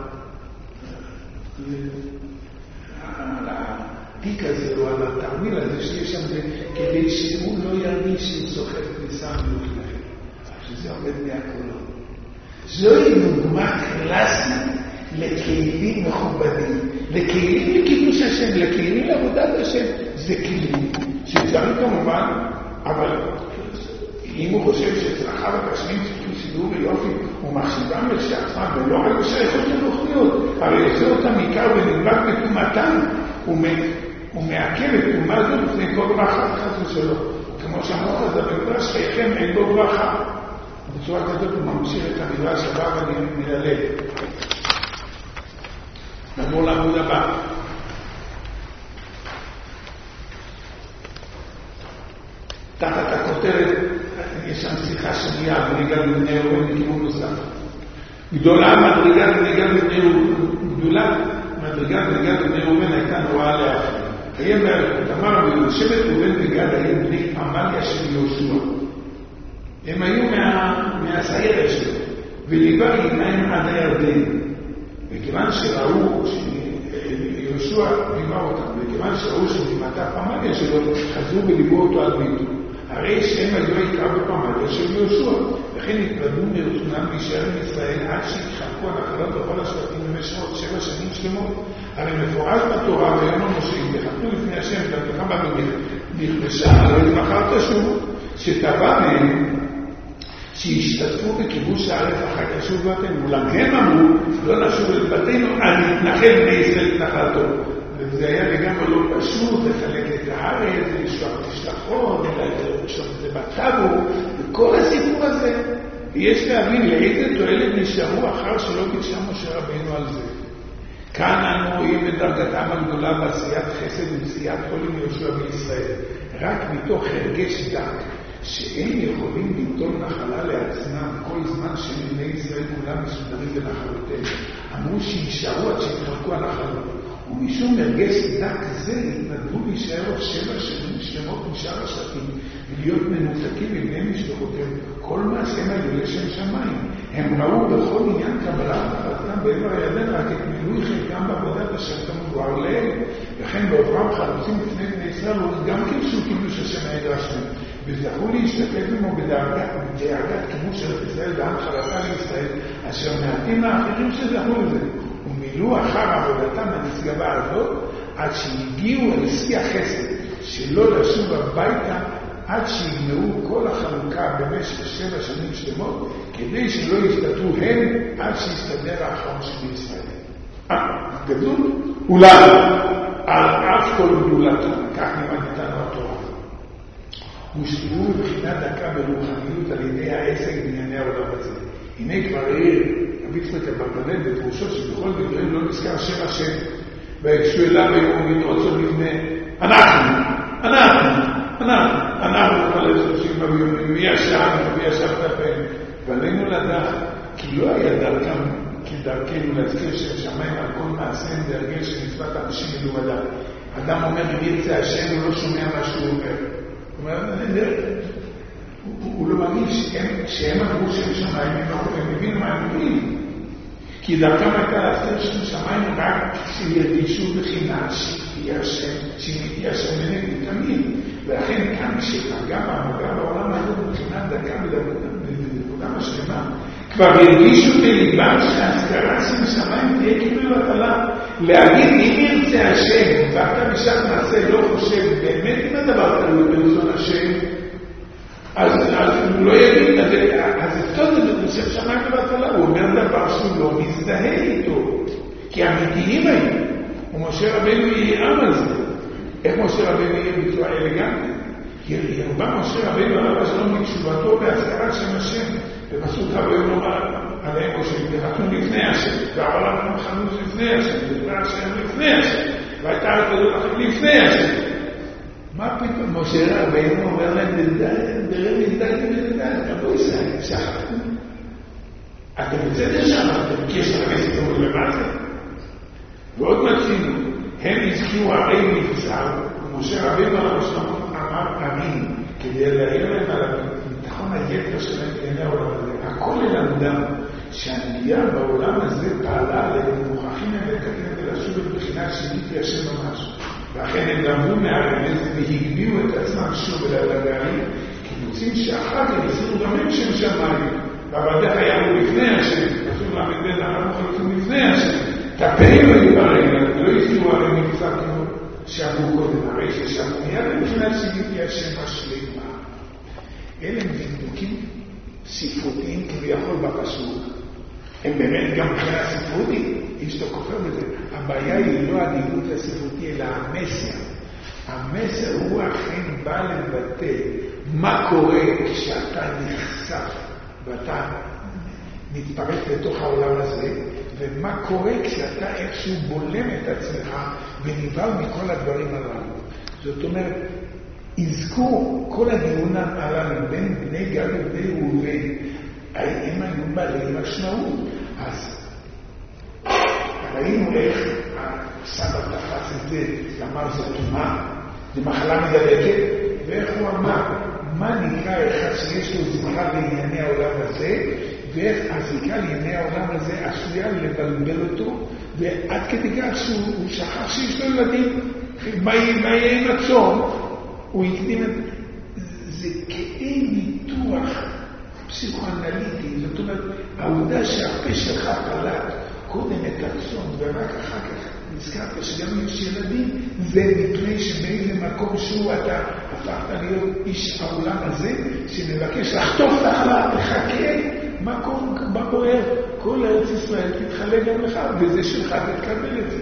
על התיק הזה או על התרמיל הזה שיש שם זה, כדי שהוא לא ירגיש שהוא צוחק כניסה מלוכלכת. אז שזה עומד מי הקולון. זוהי דוגמה קלאסית לכלים מכובדים, לכלים לקידוש השם, לכלים לעבודת השם. זה כלים שצריך כמובן, אבל אם הוא חושב שצרכיו הקשרים צריכים סידור ויופי, הוא מחשיבם לשעצמם ולא רק בשייכות לרוחניות, הרי עושה אותם עיקר ונדבק בטומאתם, הוא מעכב את טומאה זו לפני כל ברכה חס ושלום. כמו שאמרו חז"ל במדרש, חייכם אין בו ברכה. בצורה כזאת הוא ממשיך את המדרש הבא ונדלג. נעבור לעמוד הבא. תחת הכותרת, יש שם שיחה שנייה, מדרגת בני ראובן לכיוון נוסף. גדולה מדרגת בני ראובן הייתה נוראה לאחר. קיים בערך, אמר, שבט ראובן וגד היו בני עמליה של יהושע. הם היו מהסיירת שלו, וליבה איתם עד הירדן. וכיוון שראו שיהושע ליבה אותם, וכיוון שראו שלימתה פמליה שלו, חזרו וליבו אותו על ביתו. הרי שהם היו העיקר בפמליה של יהושע, וכן התוודעו מרצונם להישאר עם ישראל עד שהתחלקו הנחלות בכל השבטים במשך 7 שנים שלמות. הרי מפורש בתורה ויום המשה, וחתנו לפני השם דרכך בדרך, נכבשה הרי בחרת שוב, שטבע מהם שהשתתפו בכיבוש הארץ אחר כשוב ואתם, אולם הם אמרו, לא נשוב אל בתינו, אני נתנחל בני ישראל את נחלתו. וזה היה לגמרי לא פשוט, לחלק את הארץ, לשלוח משלחות, לשלוח את זה בטאבו, וכל הסיפור הזה. ויש להבין לאיזה תועלת נשארו אחר שלא ביקשה משה רבינו על זה. כאן אנו רואים את דרגתם הגדולה בעשיית חסד ובעשיית חולים יהושע בישראל, רק מתוך הרגש דק. שהם יכולים ליטול נחלה לעצמם כל זמן שבני ישראל כולם מסודרים בנחלותיהם. אמרו שישארו עד שיתחלקו הנחלות. ומשום הרגש דק זה התנדבו להישאר עוד 7 שנים שלמות משאר השבטים ולהיות מנותקים מבני משפחותיהם. כל מעשיהם היו לשם שמיים. הם ראו בכל עניין קבלת נחלתם בעבר הירדן רק את מילוי חלקם בעבודת אשר כמובן להם. וכן בעוברם חלוצים לפני בני ישראל גם כבשו קידוש השם הנדרש מהם. וזכו להשתתף עמו בדאגת כיבוש של ישראל ועם חלקה לישראל, אשר מעטים האחרים שזכו לזה, ומילאו אחר עבודתם הנשגבה הזאת, עד שהגיעו אל שיא החסד, שלא לשוב הביתה, עד שיגמרו כל החלוקה במשך 7 שנים שלמות, כדי שלא יסתתרו הם, עד שיסתדר האחרון של ישראל. גדול, אולי, על אף כל גדולתם, כך נמדתנו התורה. ושתראו מבחינת דקה ברוחניות על ידי העסק בענייני העולם הזה. הנה כבר העיר רבי יצחק אברבנאל בפירושו שבכל דבריהם לא נזכר שם השם, והקשו אליו ויאמרו יתרוצו לפני אנחנו כל השלושים ויאמרים מי ישבת פן, ועלינו לדעת כי לא היה דרכם כדרכנו להזכיר שם שמיים על כל מעשיהם והרגל שמצוות אנשים מלומדה. אדם אומר אם ירצה השם הוא לא שומע מה שהוא אומר. הוא לא מרגיש שהם אמרו שהם שמיים, הם מבינים מה הם אומרים. כי דרכם הייתה להפטר שם שמיים רק שירגישו בחינה שתהיה השם מנהל תמיד. ולכן כאן שפגע בעמדה בעולם הזה מבחינת דקה בנקודה משלמה, כבר הרגישו בליבם שההזכרה של שמיים תהיה כאילו בטלה. להגיד אם ירצה השם ואתה בשעת מעשה לא חושב באמת אם הדבר תלוי ברצון השם, אז הוא לא יגיד, אז אותו זה בשם שמיים ובטלה. הוא אומר דבר שהוא לא מזדהה איתו, כי אמיתיים היו, ומשה רבנו יעם על זה. איך משה רבנו יהיה בצורה אלגנטית? ירבה משה רבנו עליו השלום בתשובתו בהזכרת שם השם, ובסוף רבנו אמר עליהם משה, דרכנו לפני השם, והעולם חנוז לפני השם, ודבר השם לפני השם, והייתה הרתדו לכם לפני השם. מה פתאום? משה רבנו אומר להם, דרם נזדהים, רבו ישראל, שכחתם. אתם בסדר שכחתם, כי יש לכם סיפור למטה. ועוד מצינו, הם הזכירו הרי מבצר, ומשה רבנו על השלמות אמר אמין, כדי להעיר להם על הביטחון היתר שלהם בעיני העולם הזה. הכל ללמדם שהנביאה בעולם הזה פעלה עליהם, מוכרחים הם לקדם ולשוב את בחינה שיגיתי השם ממש. ואכן הם למדו מהרמז והגביאו את עצמם שוב אל הגרים, כי מוצאים שאחר כך יסירו גם הם שם שמיים, והבדך היה לפני השם, כתוב למדן אנחנו חלקים לפני השם. תפאים היו ברגע, לא יזכירו הרי מבצע כמו שאמרו קודם, הרי ששמעו מיד מבחינת שיגיתי השם השלמה. אלה הם דקדוקים ספרותיים כביכול בפסוק. הם באמת גם מבחינה ספרותית, יש לו כופר בזה. הבעיה היא לא הדימות הספרותי, אלא המסר. המסר הוא אכן בא לבטא מה קורה כשאתה נחשף ואתה מתפרק לתוך העולם הזה, ומה קורה כשאתה איכשהו בולם את עצמך ונבהל מכל הדברים הללו. זאת אומרת, יזכו כל הדיון הללו בין בני גד ובני ראובן, הם היו בעלי משמעות. אז ראינו איך הסבא תפס את זה, אמר זה טומאה, זה מחלה מדבקת, ואיך הוא אמר, מה נקרא אחד שיש לו זכרה לענייני העולם הזה, ואיך הזיקה לענייני העולם הזה עשויה לבלבל אותו, ועד כדי כך שהוא שכח שיש לו ילדים, מה יהיה עם הצום? הוא הקדים את זה כאין ניתוח פסיכואנליטי. זאת אומרת, העובדה שהפה שלך פלט קודם את הצום ורק אחר כך נזכרת שגם יש ילדים, זה מפני שבאיזה מקום שהוא אתה הפכת להיות איש העולם הזה שמבקש לחטוף את החלה, תחכה, מה בוער? כל ארץ ישראל תתחלה גם לך, וזה שלך תתקבל את זה.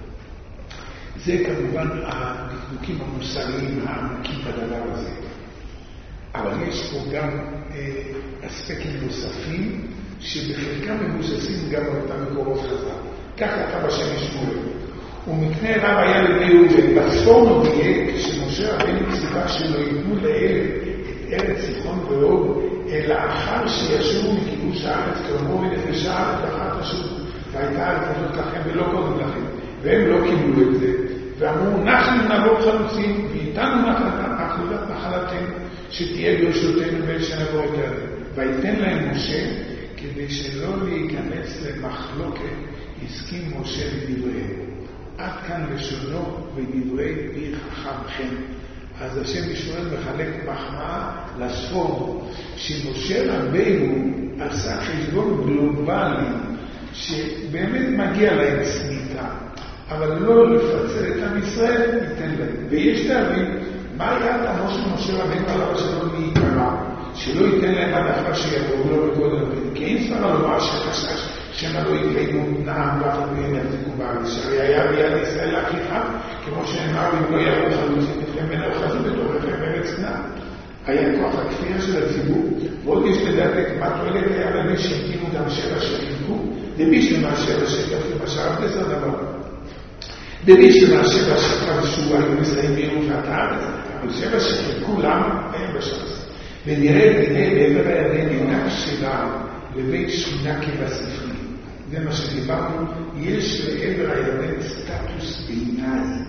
זה כמובן הדקדוקים המוסריים העמוקים בדבר הזה. אבל יש פה גם אספקטים נוספים שבחלקם מבוססים גם על אותם מקורות חז"ל. כך כתב השם שמואל. ומקנה רב היה לבני ראובן, בצפון נוגע כשמשה רבנו ציווה שלא ייתנו לאל את ארץ סיחון ועוג, אלא אחר שישובו מכיבוש הארץ כאמרו מנפש הארץ אחר תשובו, והייתה הארץ הזאת לכם ולא קודם לכם. והם לא קיבלו את זה, ואמרו אנחנו נבוא חלוצים ואיתנו נחלת נחלתנו שתהיה ברשותנו ושנבוא איתנו. ויתן להם משה כדי שלא להיכנס למחלוקת, הסכים משה לדבריהם. עד כאן לשונו ודברי פי חכמכם. אז השם ישראל מחלק מחמאה לספור שמשה רבנו עשה חשבון גלובלי שבאמת מגיע להם צמיתה, אבל לא לפצל את עם ישראל, ניתן להם. ויש להבין מה היה תמו של משה רבנו עליו שלא להיקרא, שלא ייתן להם העדפה שיבואו לו בגודל רבנו. כי אין סברה לומר שחשש שמה לא יקיימו נעם ואף והם יחזיקו בארץ, שהרי היה ביד ישראל להכריחה, כמו שנאמר, אם לא יראו חלוצים אתכם בין האוחזים בתוככם בארץ נע. היה כוח הכפייה של הציבור, ועוד יש לדעת מה תועלת היה למי שהקימו גם 7 שחילקו, למי שמה 7 שחילקו, בשעה 10 דבר. למי שמה 7 שחילקו, היו מסיים בירושת הארץ, אבל 7 שחילקו למה? הם בש"ס. ונראה בעבר הירדן עינה שלה לבית שכינה כבספרי. זה מה שדיברנו, יש לעבר הירדן סטטוס ביניים.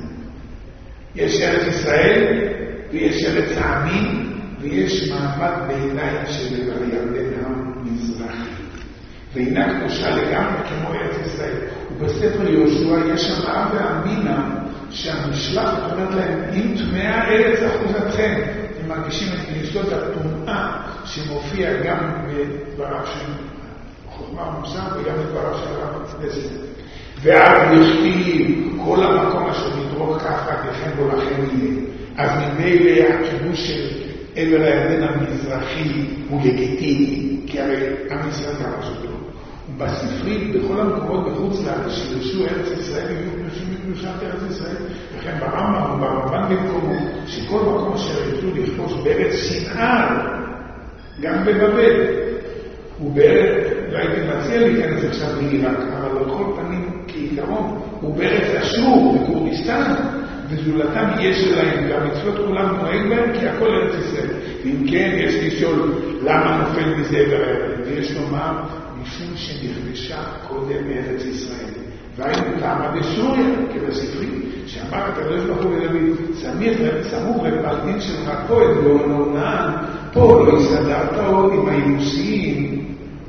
יש ארץ ישראל, ויש ארץ העמים, ויש מעמד ביניים של עבר הירדן המזרחי. והינה קדושה לגמרי כמו ארץ ישראל. ובספר יהושע יש שם ואמינה שהמשלחת אומרת להם, אם טמאה ארץ אחוזתכם, הם מרגישים את יסוד הטומאה שמופיע גם בדבריו של חוכמה ומוסר וגם בדבריו של הרב צדסת. ואז יכתיב כל המקום אשר נדרוך ככה וכן בו לכם יהיה. אז ממילא הכיבוש של עבר הירדן המזרחי הוא לגיטימי, כי הרי עם ישראל דרש אותו. ובספרים, בכל המקומות בחוץ לארץ שירשו ארץ ישראל, יהיו קדושים מקדושת ארץ ישראל, וכן ברמב"ם וברמב"ן במקומו, שכל מקום שירצו לכבוש בארץ שנאה, גם בבבל, ובארץ, לא הייתי מציע להיכנס עכשיו לעיראק, אבל על כל פנים כעיקרון, ובארץ אשור, בכורדיסטן, וזולתם יש להם, והמצוות כולם נוהג בהם, כי הכל ארץ ישראל. ואם כן, יש לשאול למה נופל מזה עבר הירדן, ויש לומר, משום שנכבשה קודם מארץ ישראל. והיינו טעמה בסוריה, כבספרים, שאמר הקדוש ברוך הוא לדוד, סמוך לפלגין שלך פה את גאונונן, פה לא הסתדרת עוד עם האימוסים,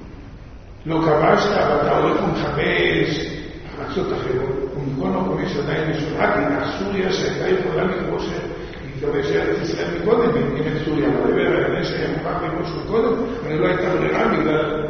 לא כבשת, ואתה הולך ומחבש ארצות אחרות, ומכל מקום יש עדיין משהו, רק הנה סוריה שהייתה יכולה לכבוש ארץ ישראל מקודם, אם את סוריה, אבל עבר שהיה מוכרח לכבוש מקודם, אבל לא הייתה ברירה בגלל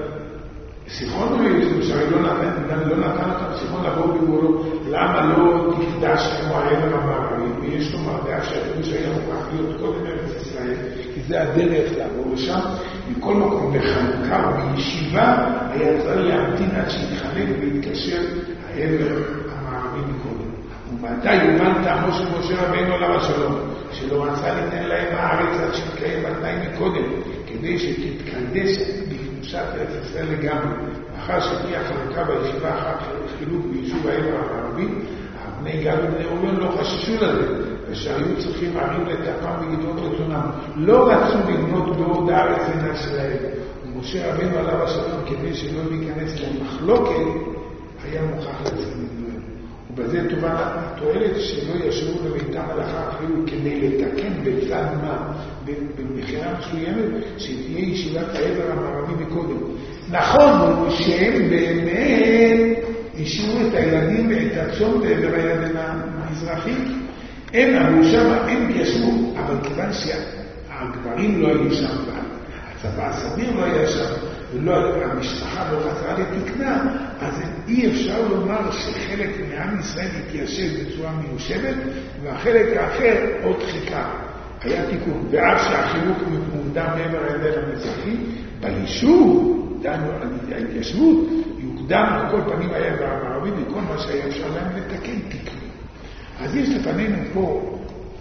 סיחון ויוסף, שהרי לא נתן אותם סיחון לבוא בגבולו, למה לא תקדש כמו העבר המערבי, ויש לו מרדעה שהכיבוש היה מוכרח להיות קודם ארץ ישראל, כי זה הדרך לעבור לשם, מכל מקום בחנוכה ובישיבה היה צריך להמתין עד שיתחלק ולהתקשר העבר המערבי מקודם. ומתי יומן טעמו של משה רבינו עליו השלום, שלא רצה ליתן להם הארץ עד שיתקיים בתנאי מקודם, כדי שתתקדש בקדושת ארץ ישראל לגמרי. אחר שתהיה החלוקה בישיבה אחת חילוק ביישוב העבר המערבי, בני גד ובני ראובן לא חששו לזה, ושהיו צריכים ערים לטפם וגדרות רצונם. לא רצו לבנות בעוד הארץ אינה שלהם. ומשה רבינו עליו השלום, כדי שלא להיכנס למחלוקת, היה מוכרח לצאת מגדוהם. ובזה תובן התועלת שלא ישבו בביתם הלכה אפילו כדי לתקן בצד מה, במחירה מסוימת, שתהיה ישיבת העבר המערבי מקודם. נכון, שהם באמת השאירו את הילדים ואת הצום בעבר הירדן המזרחי. הם אמרו שם, הם ישבו, אבל כיוון שהגברים לא היו שם, הצבא הסביר לא היה שם, המשפחה לא חזרה לתקנה, אז אי אפשר לומר שחלק מעם ישראל התיישב בצורה מיושבת, והחלק האחר עוד חיכה. היה תיקון, ואף שהחילוק מוקדם מעבר הירדן המזרחי, ביישוב, דנו על ההתיישבות, יוקדם בכל פנים היה בערבי, וכל מה שהיה אפשר להם לתקן תקנו. אז יש לפנינו פה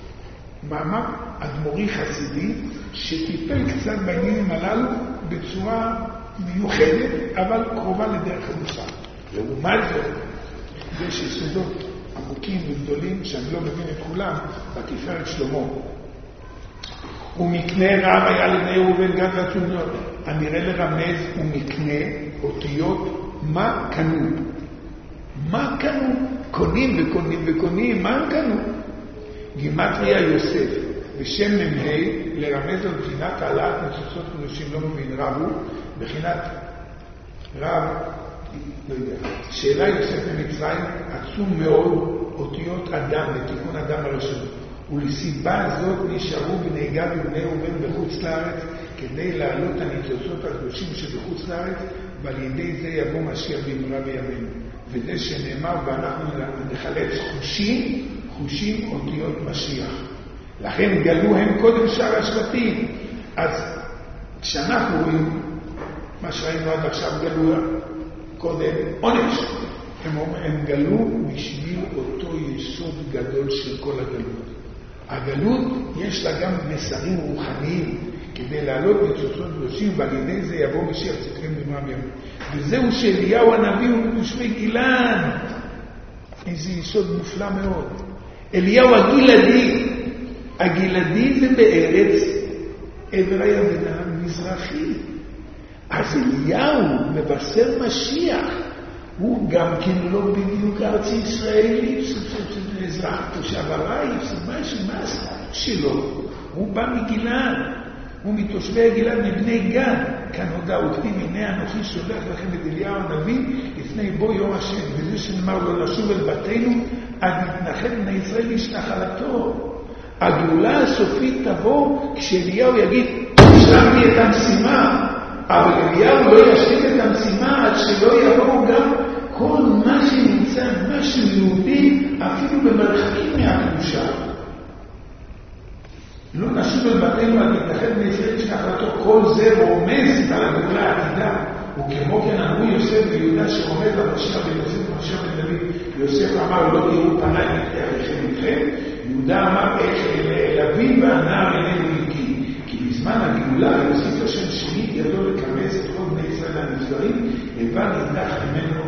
מאמר אדמו"רי חסידי, שטיפל קצת בעניינים הללו בצורה מיוחדת, אבל קרובה לדרך המוסר. לעומת זאת, יש יסודות עמוקים וגדולים, שאני לא מבין את כולם, בתפארת שלמה. ומקנה רב היה לבני ראובן גד רצוניות, הנראה לרמז ומקנה אותיות מה קנו. מה קנו? קונים וקונים וקונים, מה הם קנו? גימטריה יוסף, בשם ממהי, לרמז על בחינת העלאת ניצוצות קדושים, לא מבין רבו, בחינת רב, לא יודע, שאלה יוסף במצרים, עצום מאוד אותיות אדם, לתיקון אדם הראשון. ולסיבה הזאת נשארו בני גד ובני ראובן בחוץ לארץ, כדי להעלות הניצוצות הקדושים שבחוץ לארץ, ועל ידי זה יבוא משיח במהרה בימינו. וזה שנאמר, ואנחנו נחלץ חושים אותיות משיח. לכן גלו הם קודם שאר השבטים. אז כשאנחנו רואים מה שראינו עד עכשיו, גלו קודם עונש. הם גלו בשביל אותו יסוד גדול של כל הגלות. הגלות יש לה גם מסרים רוחניים, כדי לעלות ניצוצות קדושים, ועל ידי זה יבוא משיח צדקנו במהרה בימינו. וזהו שאליהו הנביא הוא תושבי גילן. איזה יסוד מופלא מאוד. אליהו הגלעדי זה בארץ עבר הירדן המזרחי. אז אליהו מבשר משיח, הוא גם כן לא בדיוק ארצי ישראלי, זה אזרח תושב ארעי, זה משהו, מה הסטטוס שלו? הוא בא מגילן, הוא מתושבי הגילן מבני גד. כנודע וכתיב, הנה אנוכי שולח לכם את אליהו הנביא לפני בוא יום השם, וזה שנאמר לו לשוב אל בתינו, עד מתנחל בני ישראל איש נחלתו. הגאולה הסופית תבוא כשאליהו יגיד, השלמתי את המשימה, אבל אליהו לא ישלים את המשימה עד שלא יבואו גם כל מה שנמצא, משהו יהודי, אפילו במרחקים מהקדושה. לא נשוב אל בתינו עד מתנחל בני ישראל איש נחלתו, כל זה רומז על הגאולה העתידה. וכמו כן אמרו יוסף ויהודה שרומז למשיח בן יוסף ומשיח בן דוד. יוסף אמר לא תראו פניי מתאריכם איתכם, יהודה אמר איך אל אביו והנער איננו איתי. כי בזמן הגאולה יוסיף השם שני ידו לקמס את כל בני ישראל הנפטרים, לבן נמדח ממנו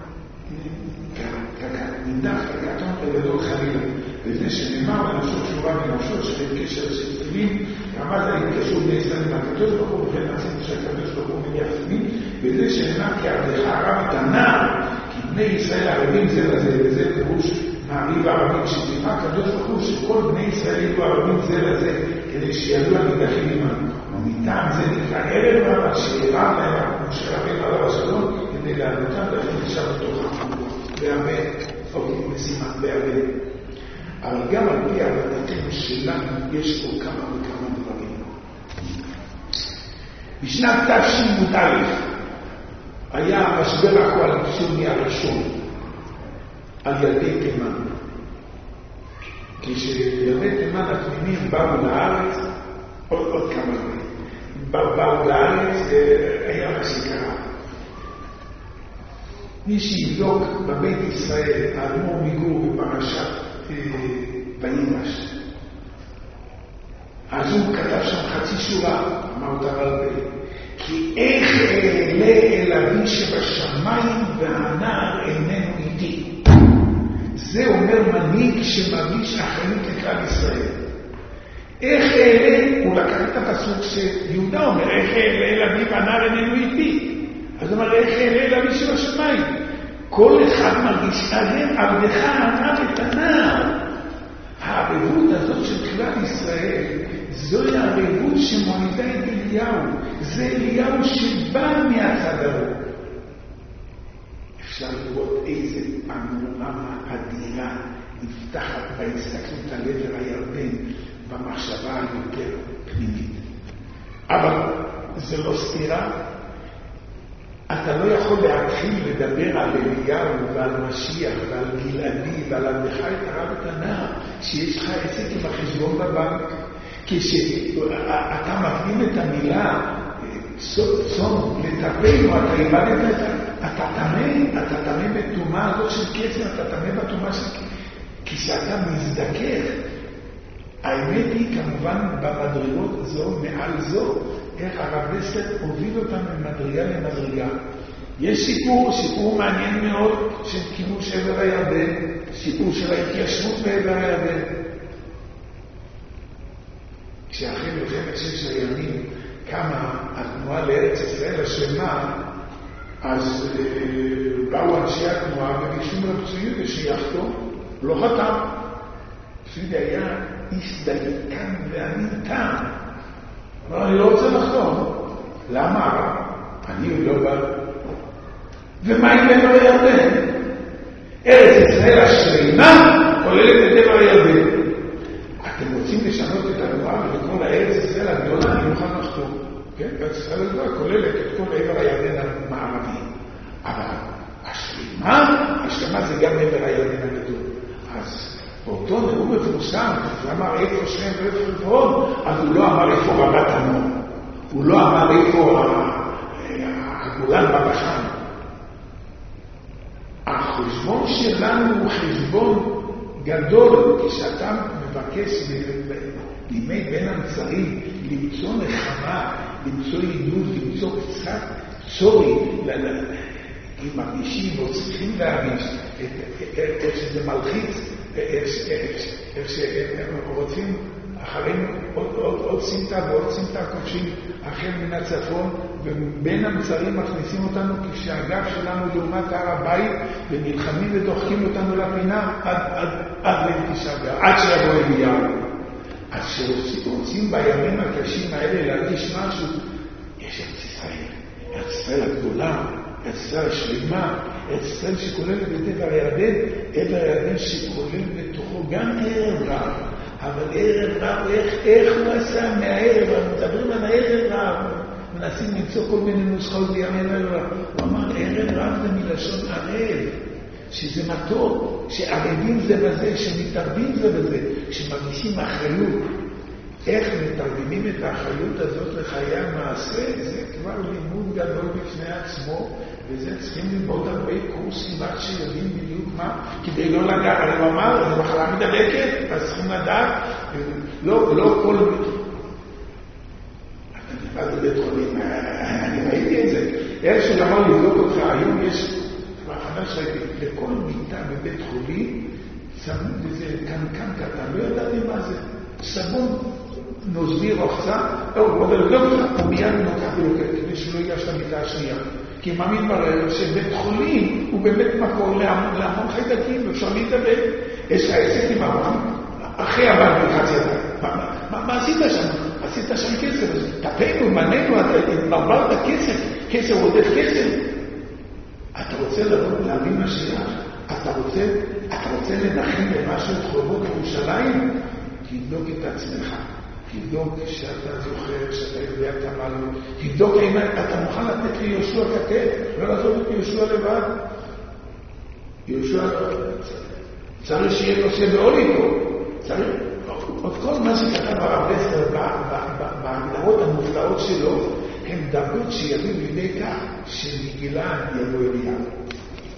נמדח כקטון לגדול חלילה. וזה שנאמר בנפשו תשובה בנפשו שאין קשר של תפילים, רמז על התקשרו בני ישראל מהקדוש ברוך הוא וכן עצים שהקדוש ברוך הוא מניח תפילים. וזה שנאמר כי עבדך הרב את הנער, כי בני ישראל ערבים זה לזה, וזה פירוש מעריב הערבים, שתימה הקדוש ברוך הוא שכל בני ישראל יהיו ערבים זה לזה, כדי שידעו הנידחים עמנו. ומטעם זה נקרא ערב רב, שאירב להם משה רבינו עליו השלום, כדי לענותם לכם נשאר בתוכם. בהרבה, משימה, בהרבה. אבל גם על פי עבודתנו שלנו יש פה כמה וכמה דברים. בשנת תשמ"א היה המשבר הקואליציוני הראשון על ילדי תימן. כשילדי תימן התמימים באו לארץ, עוד כמה דברים, באו לארץ היה מה שקרה. מי שיבדוק בבית ישראל, האדמו"ר מגור בפרשת וירש. אז הוא כתב שם חצי שורה, אמר אותה הרבה. כי איך אעלה אל אבי שבשמיים והנער איננו איתי. זה אומר מנהיג שמרגיש אחריות לכלל ישראל. איך אעלה, הוא לקח את הפסוק שיהודה אומר, איך אעלה אל אבי והנער איננו איתי. אז הוא אומר, איך אעלה אל אבי שבשמיים. כל אחד מרגיש עליהם, עבדך ענב את הנער. הערבות הזאת של כלל ישראל, זוהי הערבות שמולידה את אליהו. זה אליהו שבא מהצד ההוא. אפשר לראות איזה פנורמה אדירה נפתחת בהסתכלות על עבר הירדן, במחשבה היותר פנימית. אבל זה לא סתירה. אתה לא יכול להתחיל לדבר על אליהו ועל משיח ועל גלעדי ועל עבדך את הרב את הנער שיש לך עסק עם החשבון בבנק. כשאתה מפנים את המילה צום לטפל, אתה איבדת אתה תמה בתומה הזאת של קסם, אתה תמה בתומה של קסם. כשאתה מזדקר, האמת היא כמובן במדרגות זו מעל זו, איך הרב לסלר הוביל אותם ממדרגה למדרגה. יש סיפור מעניין מאוד של כיבוש עבר הירדן, סיפור של ההתיישבות בעבר הירדן. כשאחרי מלחמת ששת הימים קמה התנועה לארץ ישראל השלמה, אז באו אנשי התנועה וביקשו מרב יהודה שיחתום, לא חתם. יהודה היה איש דייקן ואמין טעם. אמר, אני לא רוצה לחתום. למה? אני לא בא. ומה עם עבר הירדן? ארץ ישראל השלמה כוללת את עבר הירדן. אתם רוצים לשנות את התנועה ולכל הארץ ישראל הגדולה, אני מוכן לחתום. כן? ארץ ישראל הגדולה כוללת את כל עבר הירדן המערבי. אבל השלמה זה גם עבר הירדן הגדול. אז באותו נאום מפורסם, הוא אמר איפה שם ואיפה חברון, אז הוא לא אמר איפה רמת עמון. הוא לא אמר איפה הגולן בבחן. החשבון שלנו הוא חשבון גדול, כשאתה מבקש בימי בין המצרים למצוא נחמה, למצוא עידוד, למצוא קצת צורי, אם מרגישים או צריכים להרגיש איך שזה מלחיץ, איך שהם רוצים אחרינו עוד סמטה ועוד סמטה כובשים אחר מן הצפון, ובין המצרים מכניסים אותנו כשהגב שלנו לעומת הר הבית, ונלחמים ודוחקים אותנו לפינה עד לתשעה באב, עד שיבוא אליהו. אז כשרוצים בימים הקשים האלה להרגיש משהו, יש את ארץ ישראל הגדולה, ארץ ישראל השלמה, ארץ ישראל שכוללת את עבר הירדן, עבר הירדן שכולל בתוכו גם ערב רב, אבל ערב רב, איך הוא עשה מהערב רב? מדברים על הערב רב, מנסים למצוא כל מיני נוסחאות בימים ערב רב. הוא אמר, ערב רב זה מלשון ערב, שזה מתוק, שערבים זה בזה, שמתערבים זה בזה, שמרגישים אחריות. איך מתרגמים את האחריות הזאת לחיי המעשה, זה כבר לימוד גדול בפני עצמו, וזה צריכים ללמוד הרבה קורסים עד שיודעים בדיוק מה, כדי לא לדעת, הרי הוא אמר, זה מחלה מדבקת, אז צריכים לדעת, לא כל... אתה נבד בבית חולים, אני ראיתי את זה, איך שגמר לבדוק אותך, היום יש, בהכנה שראיתי, לכל מיטה בבית חולים, צמוד איזה קנקן קטן, לא ידעתי מה זה, סבון, נוזלי רוחצה, הוא מיד נוקח ולוקח, כדי שלא ייגש למיטה השנייה. כי מה מתברר? שבית חולים הוא באמת מקור להמון חיידקים, ואפשר להתאבד. יש לך עסק עם העולם, אחרי הבנק בחצי ידיים. מה עשית שם? עשית שם כסף. תפנו, מננו, נרברת כסף עודף כסף. אתה רוצה להבין מה שלך? אתה רוצה לנחם במשהו את חורבות ירושלים? תבדוק את עצמך. תבדוק שאתה זוכר, שאתה יודע את המעלות. תבדוק אם אתה מוכן לתת לי יהושע כתב, לא לעזוב את יהושע לבד. יהושע צריך שיהיה נושא באוליבו. צריך, עוד כל מה שכתב הרב בסר בהגדרות המופלאות שלו, הם דרגות שיביאו לידי כך שמגילן יבוא אליהו.